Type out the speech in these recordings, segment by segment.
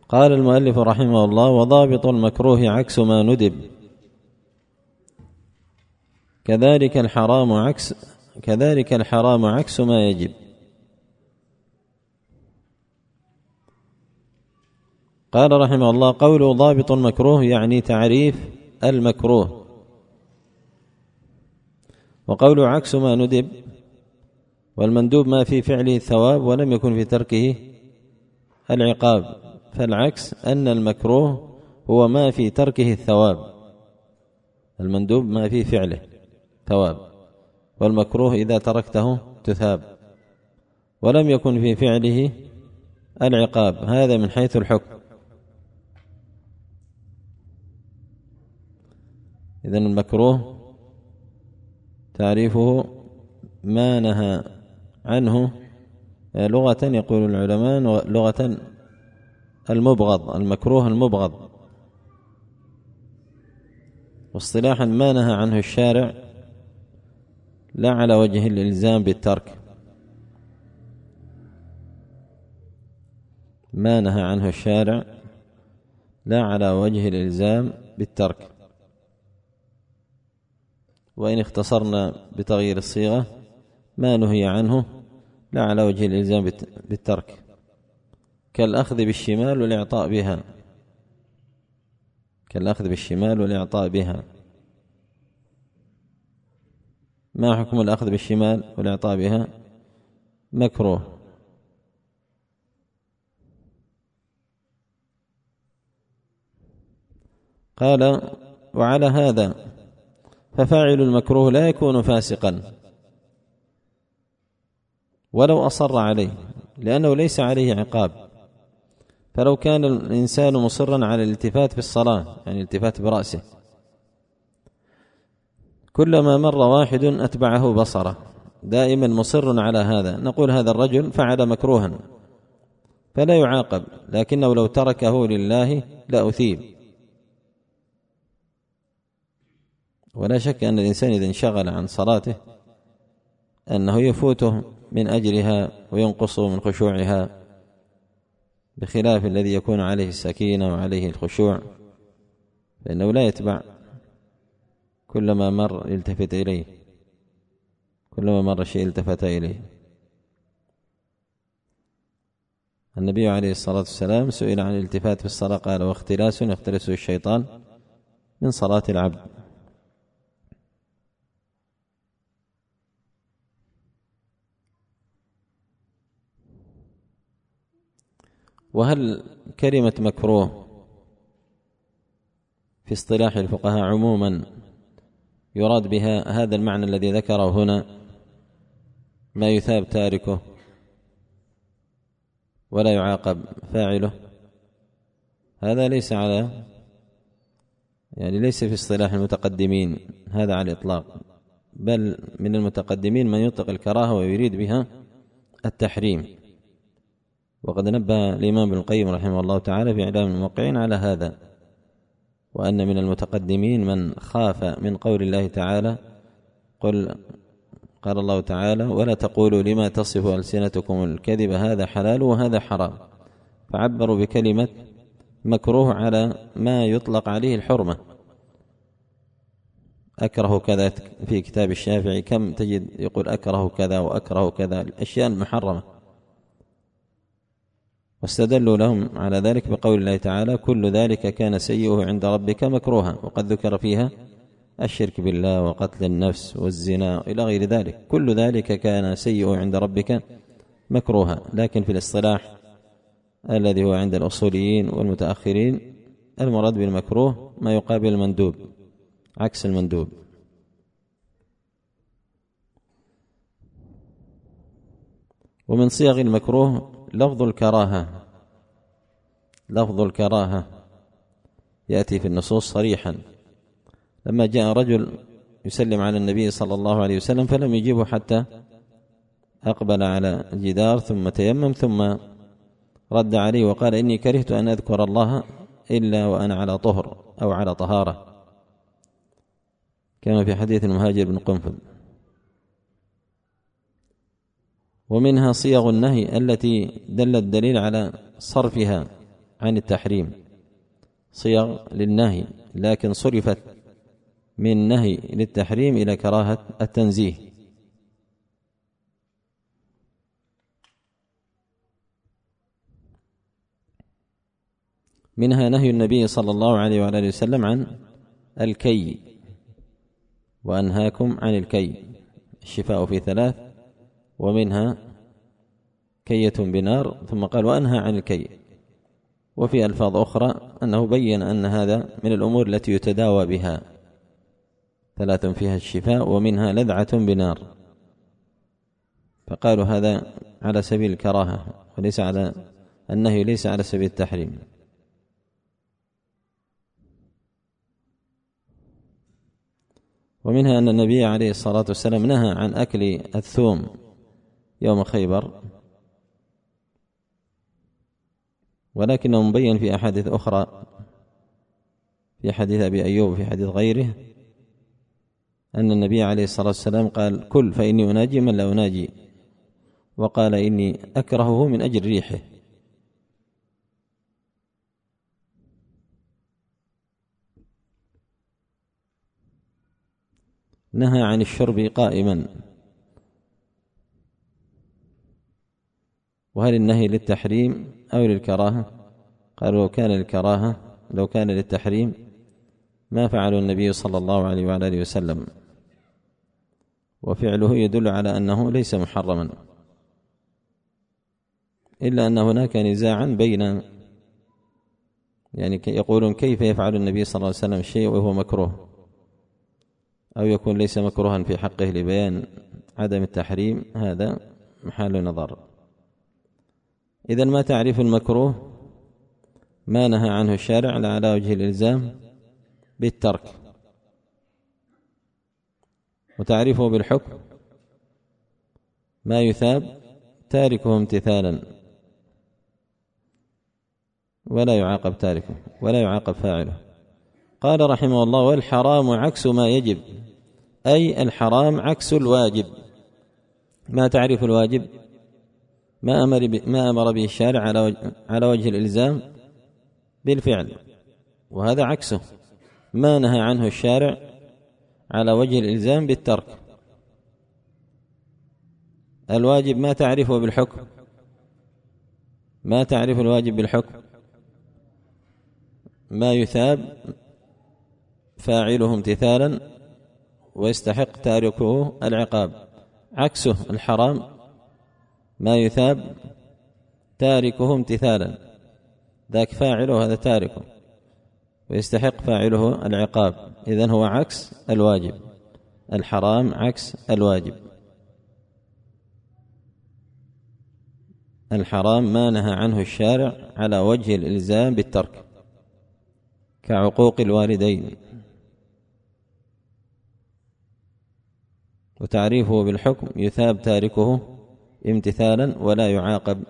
قال المؤلف رحمه الله: وضابط المكروه عكس ما ندب، كذلك الحرام عكس ما يجب. قال رحمه الله: قوله ضابط المكروه يعني تعريف المكروه، وقوله عكس ما ندب، والمندوب ما في فعله الثواب ولم يكن في تركه العقاب، فالعكس أن المكروه هو ما في تركه الثواب، المندوب ما في فعله ثواب، والمكروه إذا تركته تثاب ولم يكن في فعله العقاب. هذا من حيث الحكم. إذن المكروه تعريفه ما نهى عنه لغة، يقول العلماء لغة المبغض، المكروه المبغض، واصطلاحا ما نهى عنه الشارع لا على وجه الإلزام بالترك، ما نهى عنه الشارع لا على وجه الإلزام بالترك. وإن اختصرنا بتغيير الصيغة: ما نهي عنه لا على وجه الإلزام بالترك، كالأخذ بالشمال والإعطاء بها، كالأخذ بالشمال والإعطاء بها. ما حكم الأخذ بالشمال والإعطاء بها؟ مكروه. قال: وعلى هذا ففاعل المكروه لا يكون فاسقا ولو أصر عليه، لأنه ليس عليه عقاب. فلو كان الإنسان مصرا على الالتفات في الصلاة، يعني الالتفات برأسه، كلما مر واحد أتبعه بصره، دائما مصر على هذا، نقول هذا الرجل فعل مكروها فلا يعاقب، لكنه لو تركه لله لأثيب. ولا شك أن الإنسان إذا انشغل عن صلاته أنه يفوته من أجلها وينقص من خشوعها، بخلاف الذي يكون عليه السكينة وعليه الخشوع، فإنه لا يتبع، كلما مر يلتفت إليه، كلما مر شيء التفت إليه. النبي عليه الصلاة والسلام سئل عن الالتفات في الصلاة قال: واختلاس يختلسه الشيطان من صلاة العبد. وهل كلمة مكروه في اصطلاح الفقهاء عموما يراد بها هذا المعنى الذي ذكره هنا، ما يثاب تاركه ولا يعاقب فاعله؟ هذا ليس ليس في اصطلاح المتقدمين هذا على الإطلاق، بل من المتقدمين من يطلق الكراهة ويريد بها التحريم. وقد نبه الإمام ابن القيم رحمه الله تعالى في إعلام الموقعين على هذا، وأن من المتقدمين من خاف من قول الله تعالى: قال الله تعالى: ولا تقولوا لما تصف ألسنتكم الكذب هذا حلال وهذا حرام، فعبروا بكلمة مكروه على ما يطلق عليه الحرمة. أكره كذا في كتاب الشافعي كم تجد يقول أكره كذا وأكره كذا، الأشياء المحرمة، واستدلوا لهم على ذلك بقول الله تعالى: كل ذلك كان سيئه عند ربك مكروها، وقد ذكر فيها الشرك بالله وقتل النفس والزنا إلى غير ذلك، كل ذلك كان سيئه عند ربك مكروها. لكن في الاصطلاح الذي هو عند الأصوليين والمتأخرين المراد بالمكروه ما يقابل المندوب، عكس المندوب. ومن صيغ المكروه لفظ الكراهة، لفظ الكراهة يأتي في النصوص صريحا. لما جاء رجل يسلم على النبي صلى الله عليه وسلم فلم يجيبه حتى أقبل على الجدار ثم تيمم ثم رد عليه وقال: إني كرهت أن أذكر الله إلا وأنا على طهر أو على طهارة، كما في حديث المهاجر بن قنفذ. ومنها صيغ النهي التي دل الدليل على صرفها عن التحريم، صيغ للنهي، لكن صرفت من نهي للتحريم إلى كراهة التنزيه. منها نهي النبي صلى الله عليه وآله وسلم عن الكي، وأنهاكم عن الكي، الشفاء في 3، ومنها كية بنار، ثم قال وأنهى عن الكي. وفي ألفاظ أخرى أنه بين أن هذا من الأمور التي يتداوى بها، 3 فيها الشفاء ومنها لذعة بنار، فقالوا هذا على سبيل الكراهة وليس على النهي، ليس على سبيل التحريم. ومنها أن النبي عليه الصلاة والسلام نهى عن أكل الثوم يوم خيبر، ولكنه مبين في أحاديث أخرى، في حديث أبي أيوب في حديث غيره، أن النبي عليه الصلاة والسلام قال كل فإني أناجي من لا أناجي، وقال إني أكرهه من أجل ريحه. نهى عن الشرب قائما، وهل النهي للتحريم أو للكراهة؟ قالوا لو كان للتحريم ما فعله النبي صلى الله عليه وآله وسلم، وفعله يدل على أنه ليس محرما، إلا أن هناك نزاعا بين يقولون كيف يفعل النبي صلى الله عليه وسلم شيء وهو مكروه، أو يكون ليس مكروها في حقه لبيان عدم التحريم، هذا محل نظر. إذن ما تعريف المكروه؟ ما نهى عنه الشارع على وجه الإلزام بالترك، وتعريفه بالحكم ما يثاب تاركه امتثالا ولا يعاقب تاركه ولا يعاقب فاعله. قال رحمه الله والحرام عكس ما يجب، أي الحرام عكس الواجب. ما تعرف الواجب؟ ما أمر به الشارع على وجه الإلزام بالفعل، وهذا عكسه ما نهى عنه الشارع على وجه الإلزام بالترك. الواجب ما تعرفه بالحكم؟ ما تعرف الواجب بالحكم؟ ما يثاب فاعله امتثالا ويستحق تاركه العقاب. عكسه الحرام ما يثاب تاركه امتثالا، ذاك فاعله هذا تاركه ويستحق فاعله العقاب. إذن هو عكس الواجب، الحرام عكس الواجب. الحرام ما نهى عنه الشارع على وجه الإلزام بالترك، كعقوق الوالدين. وتعريفه بالحكم يثاب تاركه امتثالا ولا يعاقب،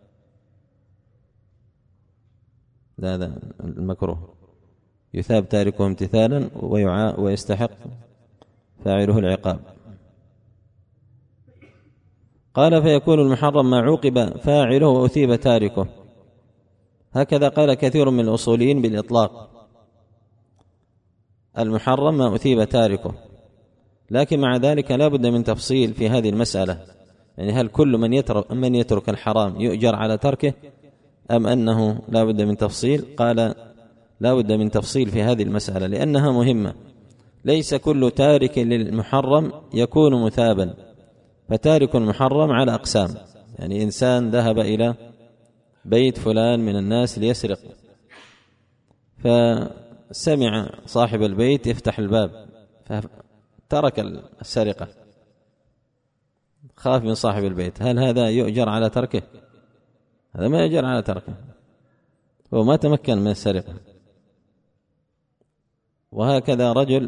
هذا المكروه، يثاب تاركه امتثالا ويستحق فاعله العقاب. قال فيكون المحرم ما عوقب فاعله وأثيب تاركه، هكذا قال كثير من الأصوليين بالإطلاق، المحرم ما أثيب تاركه، لكن مع ذلك لا بد من تفصيل في هذه المسألة، يعني هل كل من يترك الحرام يؤجر على تركه، أم أنه لا بد من تفصيل؟ قال لا بد من تفصيل في هذه المسألة لأنها مهمة. ليس كل تارك للمحرم يكون مثابا، فتارك المحرم على أقسام. يعني إنسان ذهب إلى بيت فلان من الناس ليسرق، فسمع صاحب البيت يفتح الباب فترك السرقة، خاف من صاحب البيت، هل هذا يؤجر على تركه؟ هذا ما يؤجر على تركه، هو ما تمكن من السرقة. وهكذا رجل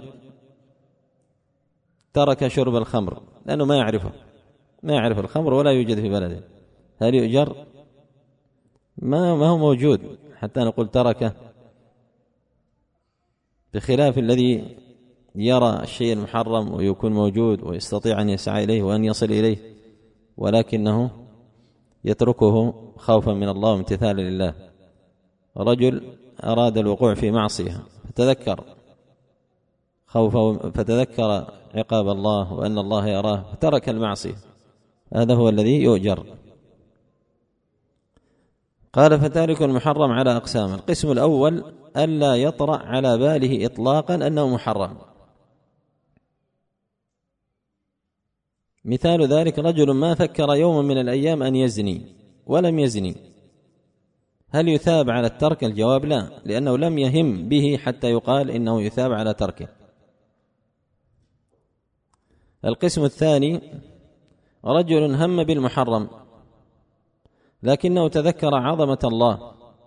ترك شرب الخمر لأنه ما يعرف الخمر ولا يوجد في بلده، هل يؤجر؟ ما هو موجود حتى نقول تركه، بخلاف الذي يرى الشيء المحرم ويكون موجود ويستطيع أن يسعى إليه وأن يصل إليه، ولكنه يتركه خوفا من الله وامتثالا لله. رجل أراد الوقوع في معصية فتذكر خوفه، فتذكر عقاب الله وأن الله يراه فترك المعصية، هذا هو الذي يؤجر. قال فتارك المحرم على أقسام. القسم الأول ألا يطرأ على باله إطلاقا أنه محرم. مثال ذلك رجل ما فكر يوما من الأيام أن يزني ولم يزني، هل يثاب على الترك؟ الجواب لا، لأنه لم يهم به حتى يقال إنه يثاب على تركه. القسم الثاني رجل هم بالمحرم لكنه تذكر عظمة الله،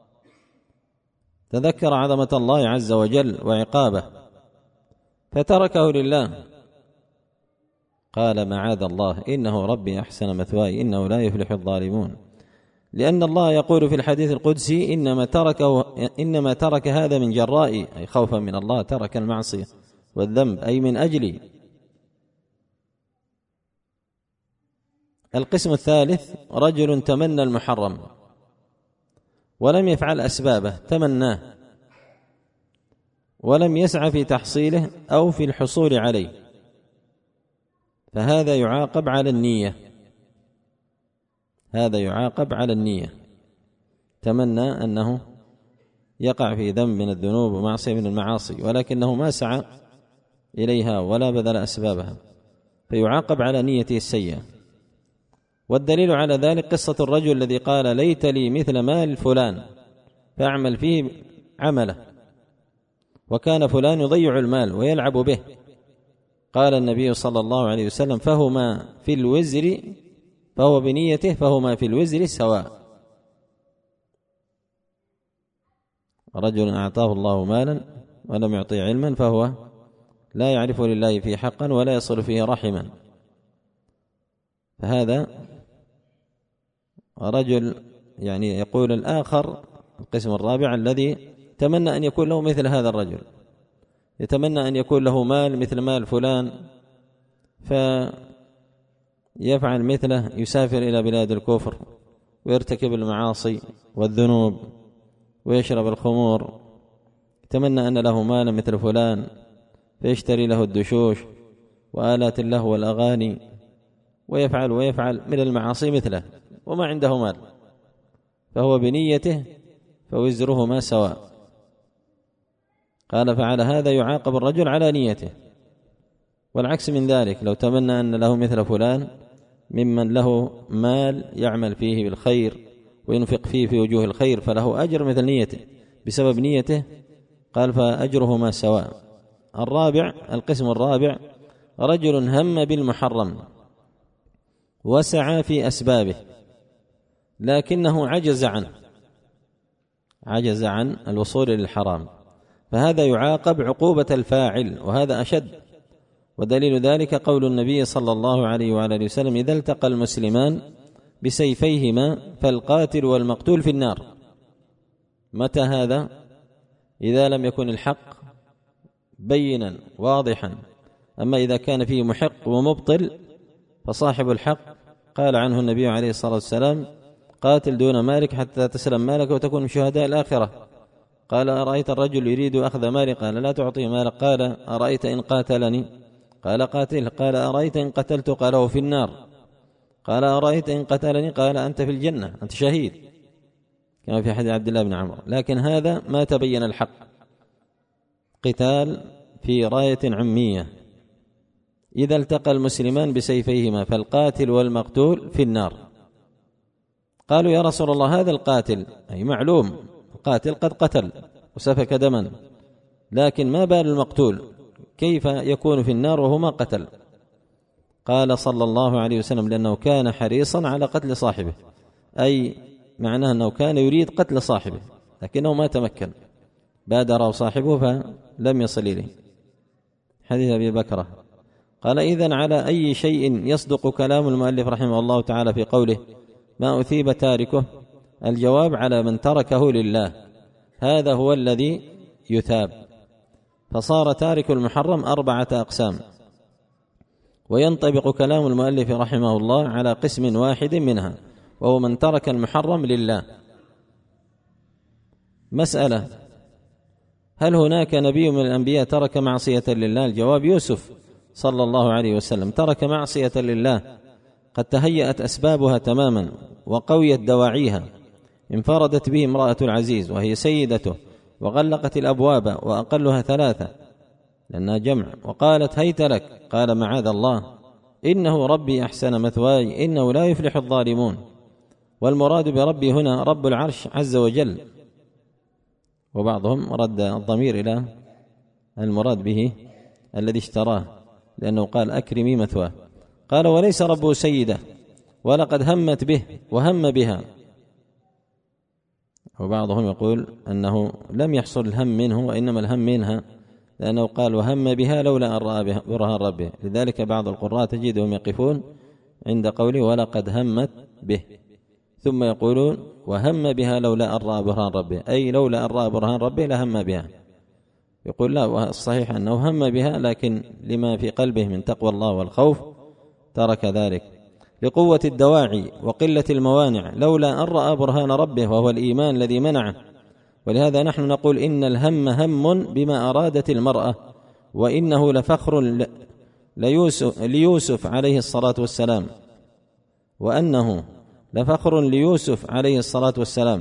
تذكر عظمة الله عز وجل وعقابه فتركه لله، قال معاذ الله إنه ربي أحسن مثواي إنه لا يفلح الظالمون، لأن الله يقول في الحديث القدسي إنما ترك هذا من جرائي، أي خوفا من الله ترك المعصية والذنب، أي من أجلي. القسم الثالث رجل تمنى المحرم ولم يفعل أسبابه، تمناه ولم يسعى في تحصيله أو في الحصول عليه، فهذا يعاقب على النية، هذا يعاقب على النية، تمنى أنه يقع في ذنب من الذنوب ومعصية من المعاصي ولكنه ما سعى إليها ولا بذل أسبابها، فيعاقب على نيته السيئة. والدليل على ذلك قصة الرجل الذي قال ليت لي مثل مال فلان فأعمل فيه عمله، وكان فلان يضيع المال ويلعب به، قال النبي صلى الله عليه وسلم فهما في الوزر، فهو بنيته فهما في الوزر سواء. رجل أعطاه الله مالا ولم يعطيه علما فهو لا يعرف لله فيه حقا ولا يصل فيه رحما، فهذا رجل يعني يقول الآخر القسم الرابع الذي تمنى أن يكون له مثل هذا الرجل، يتمنى أن يكون له مال مثل مال فلان فيفعل مثله، يسافر إلى بلاد الكفر ويرتكب المعاصي والذنوب ويشرب الخمور، يتمنى أن له مال مثل فلان فيشتري له الدشوش وآلات اللهو والأغاني ويفعل من المعاصي مثله وما عنده مال، فهو بنيته فوزرهما سواء. قال فعلى هذا يعاقب الرجل على نيته. والعكس من ذلك لو تمنى أن له مثل فلان ممن له مال يعمل فيه بالخير وينفق فيه في وجوه الخير فله أجر مثل نيته بسبب نيته، قال فأجرهما سواء. القسم الرابع رجل هم بالمحرم وسعى في أسبابه لكنه عجز عن الوصول للحرام، فهذا يعاقب عقوبة الفاعل وهذا أشد. ودليل ذلك قول النبي صلى الله عليه وعلى وسلم إذا التقى المسلمان بسيفيهما فالقاتل والمقتول في النار. متى هذا؟ إذا لم يكن الحق بينا واضحا، أما إذا كان فيه محق ومبطل فصاحب الحق قال عنه النبي عليه الصلاة والسلام قاتل دون مالك حتى تسلم مالك وتكون من شهداء الآخرة. قال أرأيت الرجل يريد أخذ مالي؟ قال لا تعطيه مالك. قال أرأيت إن قاتلني؟ قال قاتله. قال أرأيت إن قتلت؟ قال هو في النار. قال أرأيت إن قتلني؟ قال أنت في الجنة، أنت شهيد، كما في حديث عبد الله بن عمرو. لكن هذا ما تبين الحق، قتال في راية عمية. إذا التقى المسلمان بسيفيهما فالقاتل والمقتول في النار. قالوا يا رسول الله هذا القاتل، أي معلوم القاتل قد قتل وسفك دما، لكن ما بال المقتول كيف يكون في النار وهو ما قتل؟ قال صلى الله عليه وسلم لأنه كان حريصا على قتل صاحبه، أي معناه أنه كان يريد قتل صاحبه لكنه ما تمكن، بادره صاحبه فلم يصل إليه. حديث أبي بكرة. قال إذن على أي شيء يصدق كلام المؤلف رحمه الله تعالى في قوله ما أثيب تاركه؟ الجواب على من تركه لله، هذا هو الذي يثاب. فصار تارك المحرم 4 أقسام، وينطبق كلام المؤلف رحمه الله على قسم واحد منها، وهو من ترك المحرم لله. مسألة: هل هناك نبي من الأنبياء ترك معصية لله؟ الجواب: يوسف صلى الله عليه وسلم ترك معصية لله قد تهيأت أسبابها تماما وقويت دواعيها، انفردت به امرأة العزيز وهي سيدته، وغلقت الأبواب وأقلها 3 لأنها جمع، وقالت: هيت لك. قال: معاذ الله، إنه ربي أحسن مثواي، إنه لا يفلح الظالمون. والمراد بربي هنا رب العرش عز وجل، وبعضهم رد الضمير إلى المراد به الذي اشتراه، لأنه قال: أكرمي مثواه. قال: وليس ربه سيدة، ولقد همت به وهم بها. وبعضهم يقول أنه لم يحصل الهم منه وإنما الهم منها، لأنه قال: وهم بها لولا أن رأى برهان ربه. لذلك بعض القراء تجدهم يقفون عند قوله: ولقد همت به، ثم يقولون: وهم بها لولا أن رأى برهان ربه، أي لولا أن رأى برهان ربه لهم بها. يقول: لا، الصحيح أنه هم بها، لكن لما في قلبه من تقوى الله والخوف ترك ذلك لقوة الدواعي وقلة الموانع، لولا أن رأى برهان ربه وهو الإيمان الذي منعه. ولهذا نحن نقول: إن الهم هم بما أرادت المرأة، وإنه لفخر ليوسف عليه الصلاة والسلام، وأنه لفخر ليوسف عليه الصلاة والسلام.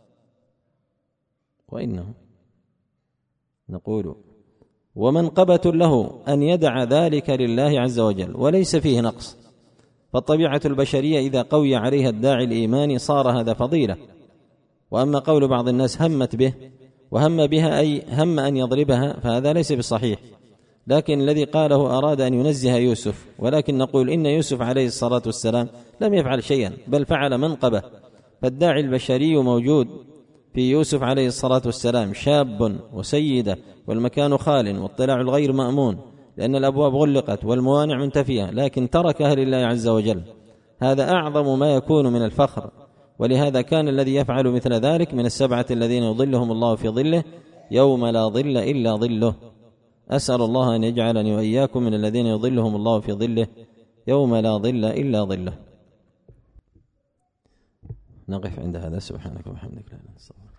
وإنه نقول: ومنقبة له أن يدع ذلك لله عز وجل، وليس فيه نقص. فالطبيعة البشرية إذا قوي عليها الداعي الإيماني صار هذا فضيلة. وأما قول بعض الناس همت به وهم بها أي هم أن يضربها، فهذا ليس بصحيح، لكن الذي قاله أراد أن ينزه يوسف. ولكن نقول: إن يوسف عليه الصلاة والسلام لم يفعل شيئا، بل فعل منقبة. فالداعي البشري موجود في يوسف عليه الصلاة والسلام، شاب وسيدة، والمكان خال، واطلاع الغير مأمون، لأن الأبواب غلقت والموانع منتفية، لكن تركها لله عز وجل. هذا أعظم ما يكون من الفخر. ولهذا كان الذي يفعل مثل ذلك من 7 الذين يظلهم الله في ظله يوم لا ظل إلا ظله. أسأل الله أن يجعلني وإياكم من الذين يظلهم الله في ظله يوم لا ظل إلا ظله. نقف عند هذا. سبحانك وبحمدك، لا إله إلا أنت.